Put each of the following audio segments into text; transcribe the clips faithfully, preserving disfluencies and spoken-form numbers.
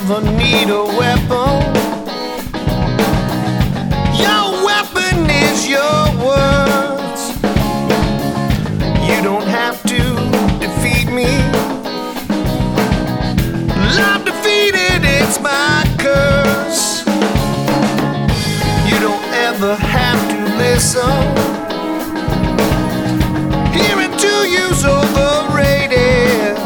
ever need a weapon. Your weapon is your words. You don't have to defeat me. Love defeated, it's my curse. You don't ever have to listen. Hearing to you's overrated.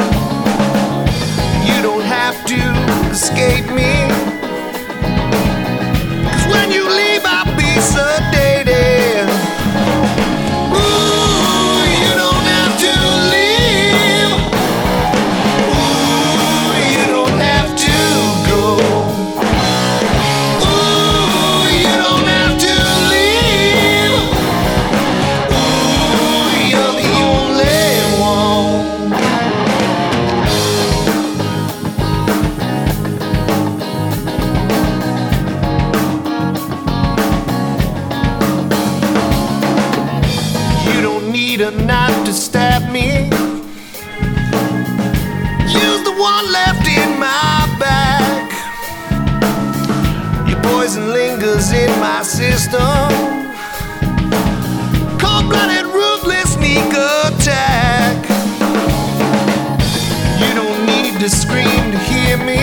You don't have to escape me. 'Cause when you leave I'll be sedated. Ooh, you don't have to leave. Ooh, you don't have to go. Ooh, you don't have to leave. Ooh, you're the only one. You don't need a knife to stab me. Use the one left in my back. Your poison lingers in my system. Cold-blooded, ruthless sneak attack. You don't need to scream to hear me.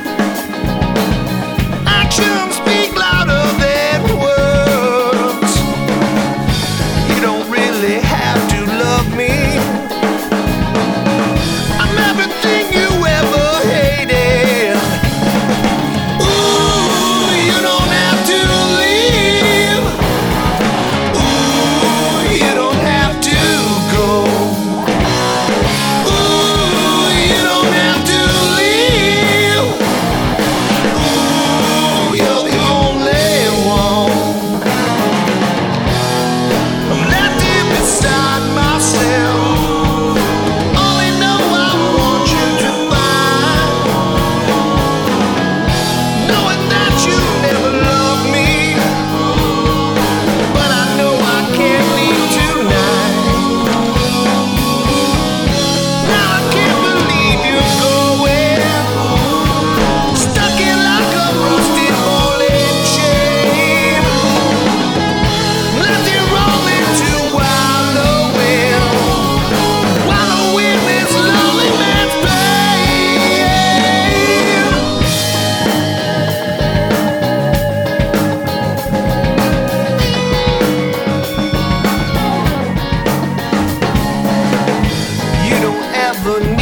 Actions speak louder than words. You don't really have to love me. I'm everything you ever hated. Ooh, you don't have to leave. Ooh, you don't have to go. Ooh, you don't have to leave. Ooh, you're the only one. I'm left here beside myself. Only know I want you to find. Knowing that you never loved me. But I know I can't leave tonight. Now I can't believe you're going. Stuck in like a rusted bowling chain. Left here rolling to wallowing. Wallowing this lonely man's pain. You don't ever